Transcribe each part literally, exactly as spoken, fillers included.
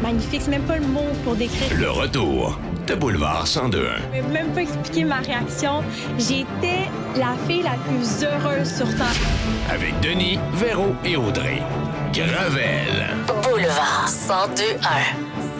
magnifique. C'est même pas le mot pour décrire. Le retour de Boulevard cent deux un. Je peux même pas expliquer ma réaction. J'étais la fille la plus heureuse sur Terre. Avec Denis, Véro et Audrey. Gravel. Boulevard cent deux un.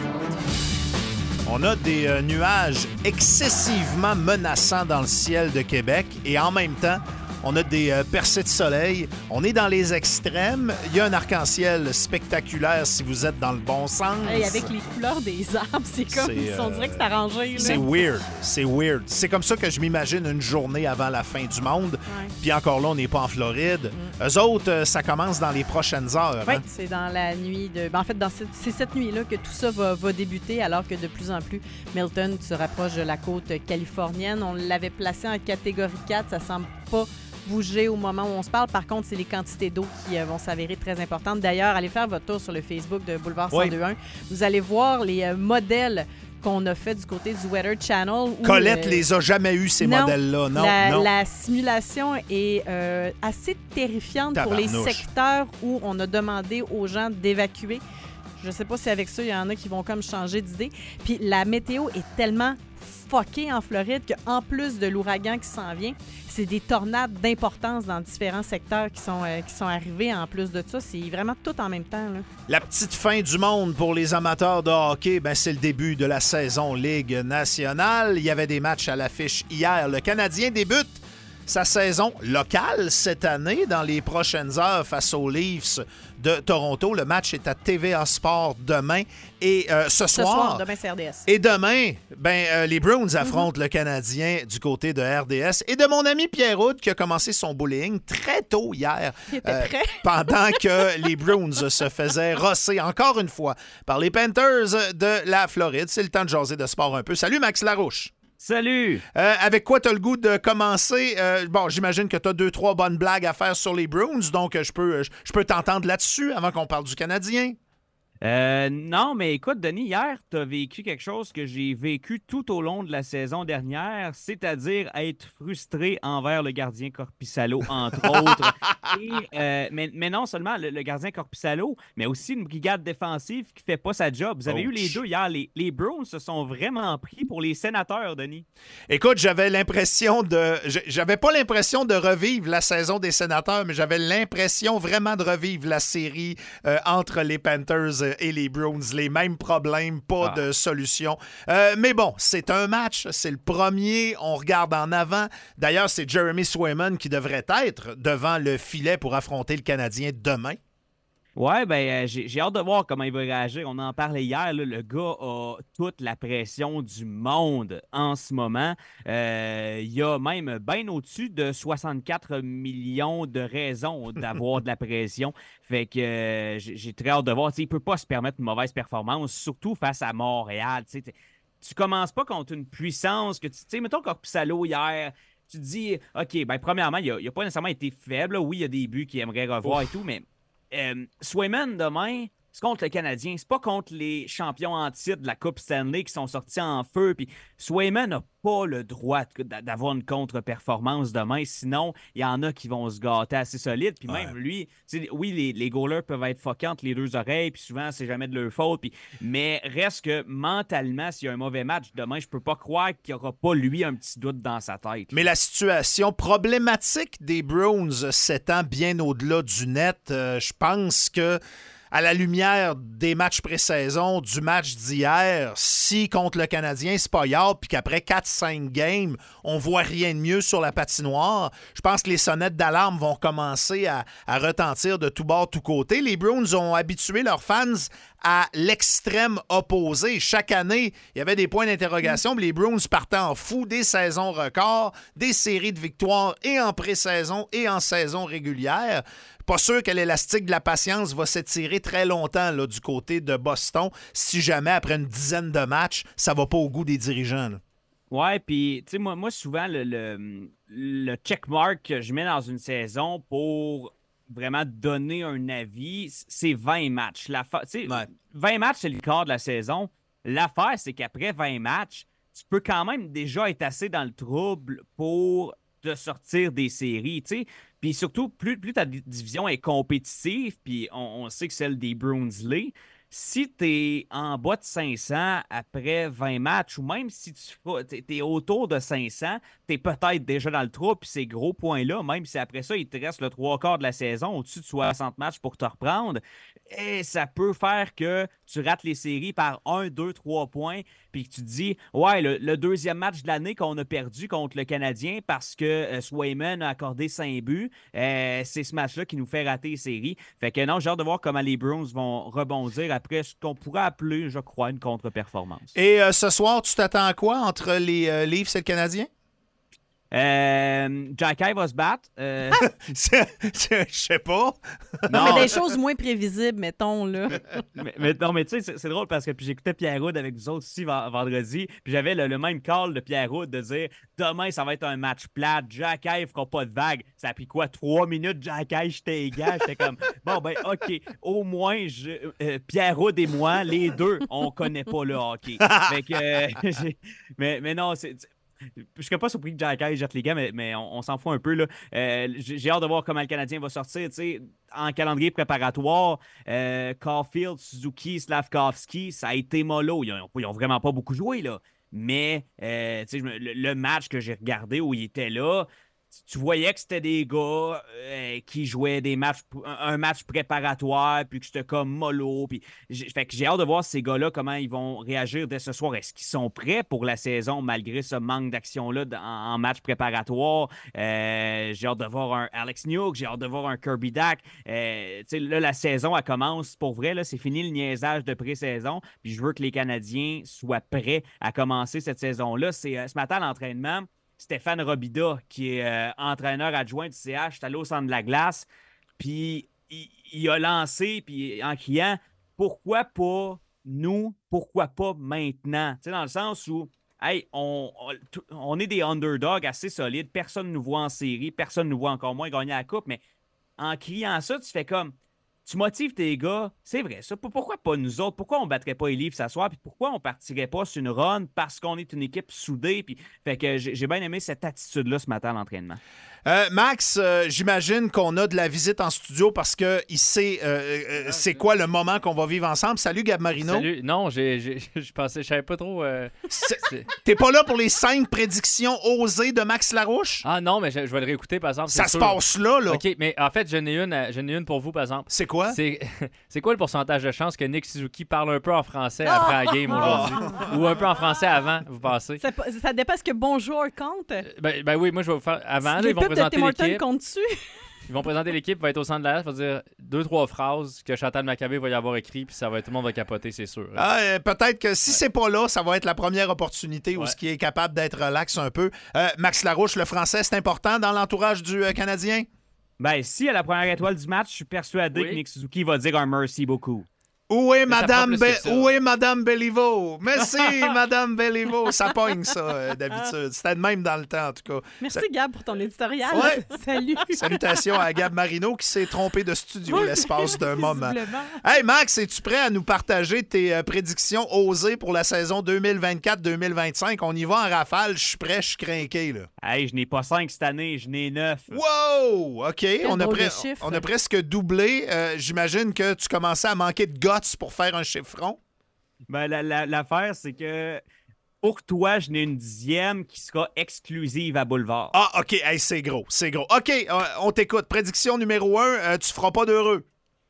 On a des euh, nuages excessivement menaçants dans le ciel de Québec et en même temps, on a des euh, percées de soleil. On est dans les extrêmes. Il y a un arc-en-ciel spectaculaire si vous êtes dans le bon sens. Hey, avec les couleurs des arbres, c'est comme C'est, on dirait que c'est arrangé. Là. C'est weird. C'est weird. C'est comme ça que je m'imagine une journée avant la fin du monde. Ouais. Puis encore là, on n'est pas en Floride. Mm. Eux autres, euh, ça commence dans les prochaines heures. Oui, hein? c'est dans la nuit de. Ben, en fait, dans cette... c'est cette nuit-là que tout ça va, va débuter, alors que de plus en plus, Milton se rapproche de la côte californienne. On l'avait placé en catégorie quatre. Ça semble pas bouger au moment où on se parle. Par contre, c'est les quantités d'eau qui euh, vont s'avérer très importantes. D'ailleurs, allez faire votre tour sur le Facebook de Boulevard cent deux un. Oui. Vous allez voir les euh, modèles qu'on a fait du côté du Weather Channel. Où, Colette euh, les a jamais eu, ces non, modèles-là. Non, la, non. La simulation est euh, assez terrifiante Tabarnouche. pour les secteurs où on a demandé aux gens d'évacuer. Je ne sais pas si avec ça, il y en a qui vont comme changer d'idée. Puis la météo est tellement fuckée en Floride qu'en plus de l'ouragan qui s'en vient, c'est des tornades d'importance dans différents secteurs qui sont, euh, qui sont arrivés. En plus de ça, c'est vraiment tout en même temps. Là. La petite fin du monde pour les amateurs de hockey, ben c'est le début de la saison Ligue nationale. Il y avait des matchs à l'affiche hier. Le Canadien débute sa saison locale cette année dans les prochaines heures face aux Leafs de Toronto. Le match est à T V A Sport demain. Et euh, ce, ce soir, soir, demain, c'est R D S. Et demain, ben, euh, les Bruins affrontent mm-hmm. le Canadien du côté de R D S. Et de mon ami Pierre Houd qui a commencé son bullying très tôt hier. Il était euh, prêt. Pendant que les Bruins se faisaient rosser encore une fois par les Panthers de la Floride. C'est le temps de jaser de sport un peu. Salut Max Larouche. Salut! Euh, avec quoi t'as le goût de commencer? Euh, bon, j'imagine que t'as deux, trois bonnes blagues à faire sur les Bruins, donc je peux, je peux t'entendre là-dessus avant qu'on parle du Canadien. Euh, non, mais écoute, Denis, hier, tu as vécu quelque chose que j'ai vécu tout au long de la saison dernière, c'est-à-dire être frustré envers le gardien Korpisalo, entre autres. Et, euh, mais, mais non seulement le, le gardien Korpisalo, mais aussi une brigade défensive qui fait pas sa job. Vous avez Ouch. eu les deux hier. Les, les Bruins se sont vraiment pris pour les sénateurs, Denis. Écoute, j'avais l'impression de... J'avais pas l'impression de revivre la saison des sénateurs, mais j'avais l'impression vraiment de revivre la série euh, entre les Panthers et les Bruins. Les mêmes problèmes, pas ah. de solution. Euh, mais bon, c'est un match, c'est le premier, on regarde en avant. D'ailleurs, c'est Jeremy Swayman qui devrait être devant le filet pour affronter le Canadien demain. Ouais, ben euh, j'ai, j'ai hâte de voir comment il va réagir. On en parlait hier, là, le gars a toute la pression du monde en ce moment. Euh, il y a même bien au-dessus de soixante-quatre millions de raisons d'avoir de la pression. Fait que euh, j'ai, j'ai très hâte de voir. T'sais, il peut pas se permettre une mauvaise performance, surtout face à Montréal. T'sais, t'sais, tu commences pas contre une puissance que tu sais, mettons Korpisalo hier. Tu te dis, OK, ben premièrement, il n'a pas nécessairement été faible. Oui, il y a des buts qu'il aimerait revoir Ouf. et tout, mais Euh, Swayman, demain, c'est contre le Canadien. C'est pas contre les champions en titre de la Coupe Stanley qui sont sortis en feu. Puis Swayman n'a pas le droit d'avoir une contre-performance demain. Sinon, il y en a qui vont se gâter assez solide. Puis même ouais. lui, oui, les, les goalers peuvent être fuckants entre les deux oreilles. Puis souvent, c'est jamais de leur faute. Puis, mais reste que mentalement, s'il y a un mauvais match demain, je peux pas croire qu'il n'y aura pas, lui, un petit doute dans sa tête. Mais la situation problématique des Bruins s'étend bien au-delà du net. Euh, je pense que à la lumière des matchs pré-saison, du match d'hier, si contre le Canadien, c'est pas yard, puis qu'après quatre cinq games, on voit rien de mieux sur la patinoire, je pense que les sonnettes d'alarme vont commencer à, à retentir de tous bords, tous côtés. Les Bruins ont habitué leurs fans à l'extrême opposé. Chaque année, il y avait des points d'interrogation, mais les Bruins partaient en fou, des saisons records, des séries de victoires et en pré-saison et en saison régulière. Pas sûr que l'élastique de la patience va s'étirer très longtemps là, du côté de Boston si jamais, après une dizaine de matchs, ça va pas au goût des dirigeants. Là. Ouais, puis, tu sais, moi, moi, souvent, le, le, le checkmark que je mets dans une saison pour vraiment donner un avis, c'est vingt matchs. La fa... ouais. vingt matchs, c'est le quart de la saison. L'affaire, c'est qu'après vingt matchs, tu peux quand même déjà être assez dans le trouble pour te sortir des séries, tu sais. Puis surtout, plus, plus ta division est compétitive, puis on, on sait que celle des Bruins l'est, si tu es en bas de cinq cents après vingt matchs, ou même si tu es autour de cinq cents, tu es peut-être déjà dans le trou, puis ces gros points-là, même si après ça, il te reste le trois quarts de la saison, au-dessus de soixante matchs pour te reprendre, et ça peut faire que tu rates les séries par un, deux, trois points, puis que tu te dis, ouais, le, le deuxième match de l'année qu'on a perdu contre le Canadien parce que euh, Swayman a accordé cinq buts, euh, c'est ce match-là qui nous fait rater les séries. Fait que non, j'ai hâte de voir comment les Bruins vont rebondir après ce qu'on pourrait appeler, je crois, une contre-performance. Et euh, ce soir, tu t'attends à quoi entre les euh, Leafs et le Canadien? Euh, Jacky va se battre. Euh... Je sais pas. Non, mais des choses moins prévisibles, mettons, là. mais, mais, non, mais tu sais, c'est, c'est drôle parce que puis j'écoutais Pierre Roud avec vous autres aussi vendredi, puis j'avais le, le même call de Pierre Roud de dire demain, ça va être un match plat. Jacky ne fera pas de vague. Ça a pris quoi, trois minutes, Jacky, j'étais égal. J'étais comme, bon, ben, OK, au moins, je, euh, Pierre Roud et moi, les deux, on connaît pas le hockey. Fait que, euh, mais, mais non, c'est. Je ne serais pas surpris que Jacky jette les gars, mais, mais on, on s'en fout un peu. Là. Euh, j'ai hâte de voir comment le Canadien va sortir. T'sais, en calendrier préparatoire, euh, Caulfield, Suzuki, Slavkovski, ça a été mollo. Ils n'ont vraiment pas beaucoup joué. Là. Mais euh, le, le match que j'ai regardé où il était là, tu voyais que c'était des gars euh, qui jouaient des matchs, un match préparatoire, puis que c'était comme mollo. Puis fait que j'ai hâte de voir ces gars-là, comment ils vont réagir dès ce soir. Est-ce qu'ils sont prêts pour la saison malgré ce manque d'action-là en, en match préparatoire? Euh, j'ai hâte de voir un Alex Newhook, j'ai hâte de voir un Kirby Dach. Euh, là, la saison, elle commence. Pour vrai, là, c'est fini le niaisage de pré-saison. Puis je veux que les Canadiens soient prêts à commencer cette saison-là. C'est euh, ce matin à l'entraînement, Stéphane Robida, qui est euh, entraîneur adjoint du C H, est allé au centre de la glace, puis il, il a lancé, puis en criant « Pourquoi pas nous? Pourquoi pas maintenant? » Tu sais, dans le sens où, hey, on, on, on est des underdogs assez solides, personne ne nous voit en série, personne ne nous voit encore moins gagner la coupe, mais en criant ça, tu fais comme... Tu motives tes gars, c'est vrai ça. Pourquoi pas nous autres? Pourquoi on ne battrait pas les Leafs ce soir? Puis pourquoi on ne partirait pas sur une run parce qu'on est une équipe soudée? Puis, fait que j'ai, j'ai bien aimé cette attitude-là ce matin à l'entraînement. Euh, Max, euh, j'imagine qu'on a de la visite en studio parce qu'il sait euh, euh, c'est quoi le moment qu'on va vivre ensemble. Salut, Gab Marino. Salut. Non, j'ai, j'ai, je pensais, je savais pas trop. Euh, T'es pas là pour les cinq prédictions osées de Max Larouche? Ah non, mais je, je vais le réécouter, par exemple. Ça se sûr. passe là, là. OK, mais en fait, j'en ai une, j'en ai une pour vous, par exemple. C'est quoi? C'est, c'est quoi le pourcentage de chance que Nick Suzuki parle un peu en français après la game aujourd'hui? Ou un peu en français avant, vous pensez? Ça, ça dépend ce que bonjour compte. Ben, ben oui, moi, je vais vous faire... Avant, là, les ils vont présenter l'équipe. Dessus. Ils vont présenter l'équipe, va être au centre de la glace, va dire deux, trois phrases que Chantal Maccabé va y avoir écrit, puis ça va être, tout le monde va capoter, c'est sûr. Ah, euh, peut-être que si ouais. c'est pas là, ça va être la première opportunité ouais. où ce qui est capable d'être relax un peu. Euh, Max Larouche, le français, c'est important dans l'entourage du euh, Canadien? Ben, si à la première étoile du match, je suis persuadé oui. que Nick Suzuki va dire un merci beaucoup. Où est Madame, Be- Où est Madame Béliveau? Merci, Madame Béliveau. Ça pogne, ça, euh, d'habitude. C'était de même dans le temps, en tout cas. Merci, ça... Gab, pour ton éditorial. Ouais. Salut. Salutations à Gab Marino qui s'est trompé de studio l'espace d'un moment. Hey, Max, es-tu prêt à nous partager tes euh, prédictions osées pour la saison deux mille vingt-quatre deux mille vingt-cinq? On y va en rafale. Je suis prêt, je suis crinqué, là. Hey, je n'ai pas cinq cette année, je n'ai neuf. Wow! OK, on a, pre- on a presque doublé. Euh, j'imagine que tu commençais à manquer de guts pour faire un chiffron? Ben, la, la, l'affaire, c'est que pour toi, je n'ai une dixième qui sera exclusive à Boulevard. Ah, OK. Hey, c'est gros, c'est gros. OK, euh, on t'écoute. Prédiction numéro un, euh, tu feras pas d'heureux.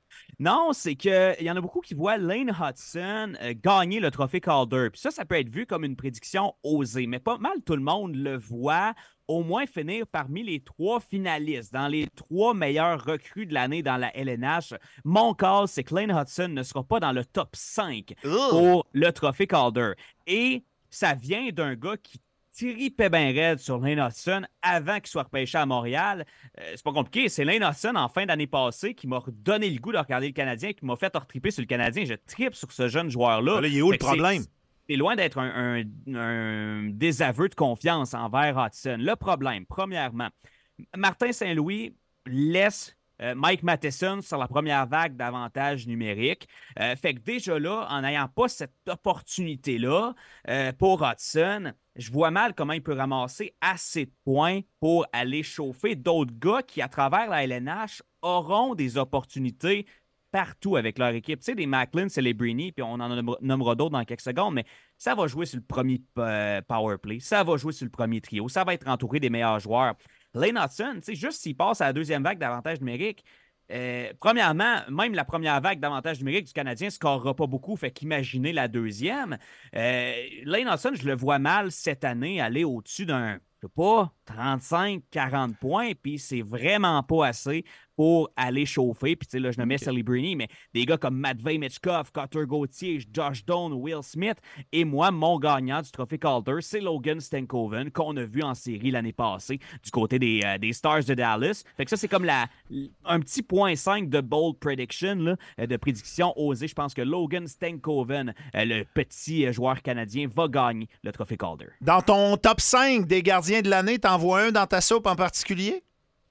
Non, c'est qu'il y en a beaucoup qui voient Lane Hudson euh, gagner le trophée Calder. Puis ça, ça peut être vu comme une prédiction osée, mais pas mal tout le monde le voit au moins finir parmi les trois finalistes, dans les trois meilleurs recrues de l'année dans la L N H. Mon call, c'est que Lane Hudson ne sera pas dans le top cinq Ugh. pour le trophée Calder. Et ça vient d'un gars qui tripait bien raide sur Lane Hudson avant qu'il soit repêché à Montréal. Euh, c'est pas compliqué. C'est Lane Hudson, en fin d'année passée, qui m'a redonné le goût de regarder le Canadien, qui m'a fait retriper sur le Canadien. Je tripe sur ce jeune joueur-là. Ah là, il est où le problème? C'est loin d'être un, un, un désaveu de confiance envers Hudson. Le problème, premièrement, Martin Saint-Louis laisse euh, Mike Matheson sur la première vague d'avantages numériques. Euh, fait que déjà là, en n'ayant pas cette opportunité-là euh, pour Hudson, je vois mal comment il peut ramasser assez de points pour aller chauffer d'autres gars qui, à travers la L N H, auront des opportunités partout avec leur équipe. Tu sais, des Macklin, Celebrini, puis on en nommera d'autres dans quelques secondes, mais ça va jouer sur le premier euh, power play, ça va jouer sur le premier trio, ça va être entouré des meilleurs joueurs. Lane Hudson, tu sais, juste s'il passe à la deuxième vague d'avantage numérique, euh, premièrement, même la première vague d'avantage numérique du Canadien ne scorera pas beaucoup, fait qu'imaginez la deuxième. Euh, Lane Hudson, je le vois mal cette année aller au-dessus d'un, je sais pas, trente-cinq quarante points, puis c'est vraiment pas assez pour aller chauffer. Puis, tu sais, là, je nommais okay. Celebrini, mais des gars comme Matvei Michkov, Cutter Gauthier, Josh Doan, Will Smith, et moi, mon gagnant du Trophée Calder, c'est Logan Stankoven, qu'on a vu en série l'année passée du côté des, euh, des Stars de Dallas. Fait que ça, c'est comme la, un petit point cinq de bold prediction, là, de prédiction osée. Je pense que Logan Stankoven, euh, le petit joueur canadien, va gagner le Trophée Calder. Dans ton top cinq des gardiens de l'année, t'en vois un dans ta soupe en particulier?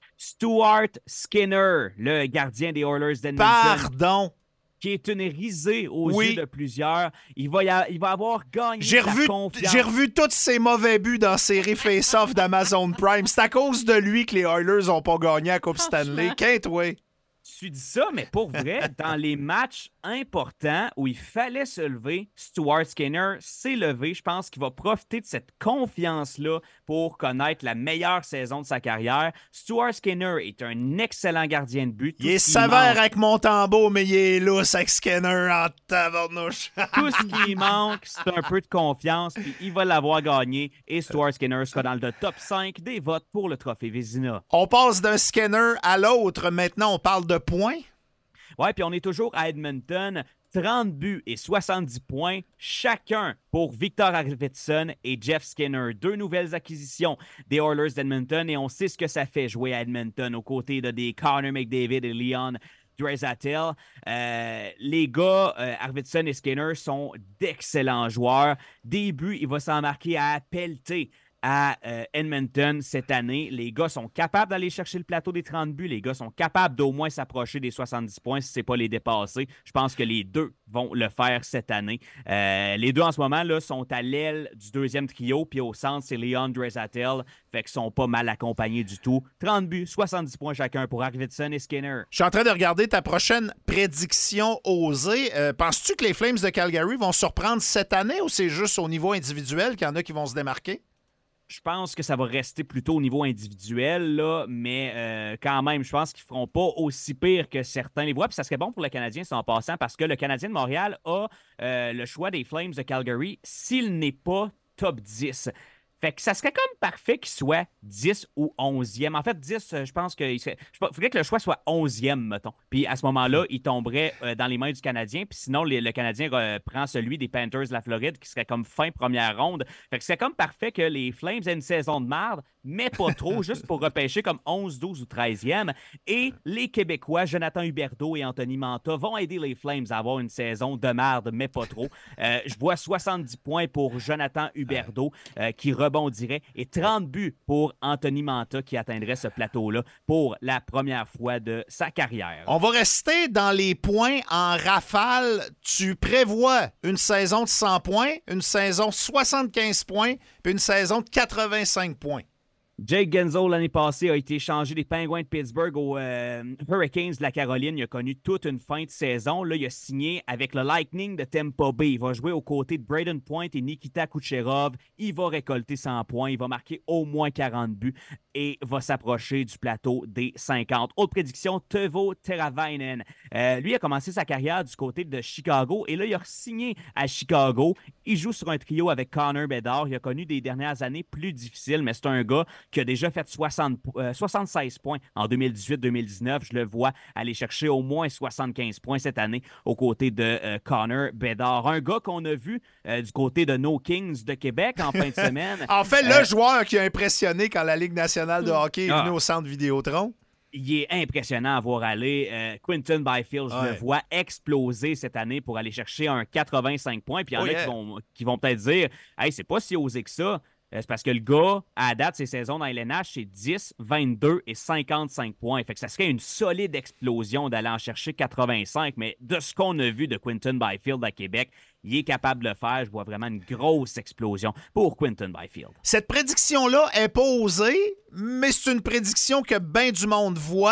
Stuart Skinner, le gardien des Oilers d'Edmonton. Pardon! Qui est une risée aux oui. yeux de plusieurs. Il va, y a, il va avoir gagné j'ai la revu, confiance. J'ai revu tous ses mauvais buts dans la série Face-Off d'Amazon Prime. C'est à cause de lui que les Oilers n'ont pas gagné la Coupe Stanley. Qu'est-ce que Tu dis ça, mais pour vrai, dans les matchs importants où il fallait se lever, Stuart Skinner s'est levé. Je pense qu'il va profiter de cette confiance-là pour connaître la meilleure saison de sa carrière. Stuart Skinner est un excellent gardien de but. Il est sévère avec Montembeault, mais il est lousse avec Skinner en tabarnouche. Tout ce qui manque, c'est un peu de confiance, puis il va l'avoir gagné. Et Stuart Skinner sera dans le top cinq des votes pour le Trophée Vezina. On passe d'un Skinner à l'autre. Maintenant, on parle de points. Ouais, puis on est toujours à Edmonton. trente buts et soixante-dix points chacun pour Victor Arvidsson et Jeff Skinner. Deux nouvelles acquisitions des Oilers d'Edmonton et on sait ce que ça fait jouer à Edmonton aux côtés de des Connor McDavid et Leon Draisaitl. Euh, les gars, euh, Arvidsson et Skinner sont d'excellents joueurs. Des buts, il va s'en marquer à pelleter à euh, Edmonton cette année. Les gars sont capables d'aller chercher le plateau des trente buts. Les gars sont capables d'au moins s'approcher des soixante-dix points si ce n'est pas les dépasser. Je pense que les deux vont le faire cette année. Euh, les deux en ce moment là, sont à l'aile du deuxième trio, puis au centre, c'est Leon Draisaitl. Fait qu'ils sont pas mal accompagnés du tout. trente buts, soixante-dix points chacun pour Arvidsson et Skinner. Je suis en train de regarder ta prochaine prédiction osée. Euh, penses-tu que les Flames de Calgary vont surprendre cette année ou c'est juste au niveau individuel qu'il y en a qui vont se démarquer? Je pense que ça va rester plutôt au niveau individuel, là, mais euh, quand même, je pense qu'ils ne feront pas aussi pire que certains les voient. Puis ça serait bon pour le Canadien, c'est en passant, parce que le Canadien de Montréal a euh, le choix des Flames de Calgary s'il n'est pas top dix. Fait que ça serait comme parfait qu'il soit dix ou onzième. En fait, dix, je pense qu'il serait... Il faudrait que le choix soit onzième, mettons. Puis à ce moment-là, il tomberait euh, dans les mains du Canadien. Puis sinon, les, le Canadien euh, prend celui des Panthers de la Floride, qui serait comme fin première ronde. Fait que c'est comme parfait que les Flames aient une saison de merde, mais pas trop, juste pour repêcher comme onze, douze ou treizième. Et les Québécois, Jonathan Huberdeau et Anthony Mantha, vont aider les Flames à avoir une saison de merde, mais pas trop. Euh, je vois soixante-dix points pour Jonathan Huberdeau, euh, qui rebondirait, et trente buts pour Anthony Mantha, qui atteindrait ce plateau-là pour la première fois de sa carrière. On va rester dans les points en rafale. Tu prévois une saison de cent points, une saison de soixante-quinze points, puis une saison de quatre-vingt-cinq points. Jake Genzo, l'année passée, a été échangé des Penguins de Pittsburgh aux euh, Hurricanes de la Caroline. Il a connu toute une fin de saison. Là, il a signé avec le Lightning de Tampa Bay. Il va jouer aux côtés de Braden Point et Nikita Kucherov. Il va récolter cent points. Il va marquer au moins quarante buts et va s'approcher du plateau des cinquante. Autre prédiction, Teuvo Teravainen. Euh, lui a commencé sa carrière du côté de Chicago et là, il a signé à Chicago. Il joue sur un trio avec Connor Bedard. Il a connu des dernières années plus difficiles, mais c'est un gars qui a déjà fait soixante, euh, soixante-seize points en deux mille dix-huit deux mille dix-neuf. Je le vois aller chercher au moins soixante-quinze points cette année aux côtés de euh, Connor Bedard. Un gars qu'on a vu euh, du côté de No Kings de Québec en fin de semaine. En fait, euh, le joueur qui a impressionné quand la Ligue nationale de hockey est ah. venue au centre Vidéotron. Il est impressionnant à voir aller. Euh, Quinton Byfield, je ouais. le vois exploser cette année pour aller chercher un quatre-vingt-cinq points. Puis il y en oh, a yeah. qui vont, qui vont peut-être dire « Hey, c'est pas si osé que ça. » C'est parce que le gars, à date, ses saisons dans L N H, c'est dix, vingt-deux et cinquante-cinq points. Fait que ça serait une solide explosion d'aller en chercher quatre-vingt-cinq. Mais de ce qu'on a vu de Quinton Byfield à Québec, il est capable de le faire. Je vois vraiment une grosse explosion pour Quinton Byfield. Cette prédiction-là est pas osée, mais c'est une prédiction que bien du monde voit.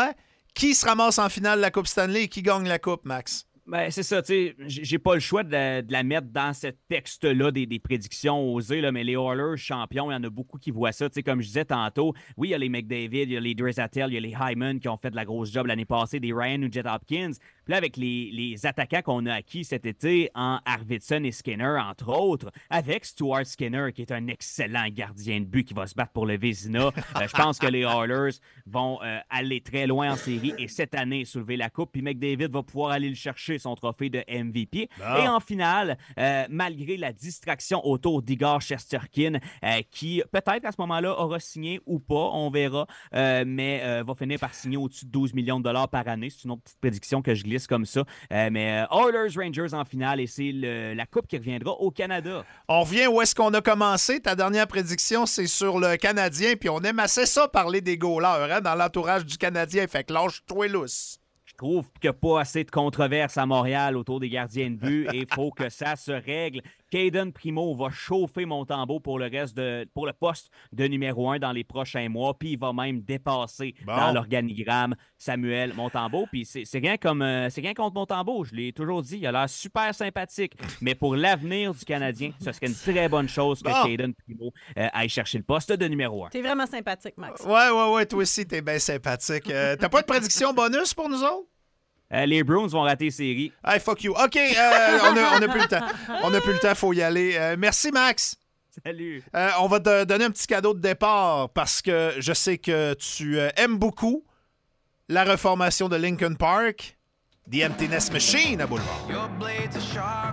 Qui se ramasse en finale de la Coupe Stanley et qui gagne la Coupe, Max? Ben, c'est ça, tu sais, j'ai pas le choix de la, de la mettre dans ce texte-là des, des prédictions osées, là, mais les Oilers champions, il y en a beaucoup qui voient ça. Tu sais, comme je disais tantôt, oui, il y a les McDavid, il y a les Draisaitl, il y a les Hyman qui ont fait de la grosse job l'année passée, des Ryan ou Jet Hopkins. Puis là, avec les, les attaquants qu'on a acquis cet été en Arvidsson et Skinner, entre autres, avec Stuart Skinner, qui est un excellent gardien de but qui va se battre pour le Vézina, euh, je pense que les Oilers vont euh, aller très loin en série et cette année soulever la coupe. Puis McDavid va pouvoir aller le chercher, son trophée de M V P. Bon. Et en finale, euh, malgré la distraction autour d'Igor Shesterkin, euh, qui peut-être à ce moment-là aura signé ou pas, on verra, euh, mais euh, va finir par signer au-dessus de douze millions de dollars par année. C'est une autre petite prédiction que je glisse comme ça. Euh, mais euh, Oilers Rangers en finale et c'est le, la coupe qui reviendra au Canada. On revient où est-ce qu'on a commencé. Ta dernière prédiction, c'est sur le Canadien, puis on aime assez ça parler des goalers hein, dans l'entourage du Canadien. Fait que lâche-toi lousse. Je trouve qu'il n'y a pas assez de controverses à Montréal autour des gardiens de but et il faut que ça se règle. Caden Primo va chauffer Montembeault pour le reste de pour le poste de numéro un dans les prochains mois, puis il va même dépasser bon. dans l'organigramme Samuel Montembeault. Puis c'est, c'est rien comme euh, c'est rien contre Montembeault, je l'ai toujours dit, il a l'air super sympathique, mais pour l'avenir du Canadien, ce serait une très bonne chose que bon. Caden Primo euh, aille chercher le poste de numéro un. T'es vraiment sympathique, Max. Ouais, ouais, ouais, toi aussi, t'es bien sympathique. Euh, t'as pas de prédiction bonus pour nous autres? Euh, les Bruins vont rater série. Hey, fuck you. OK, euh, on n'a plus le temps. On n'a plus le temps, il faut y aller. Euh, merci, Max. Salut. Euh, on va te donner un petit cadeau de départ parce que je sais que tu euh, aimes beaucoup la reformation de Linkin Park, The Emptiness Machine à Boulevard.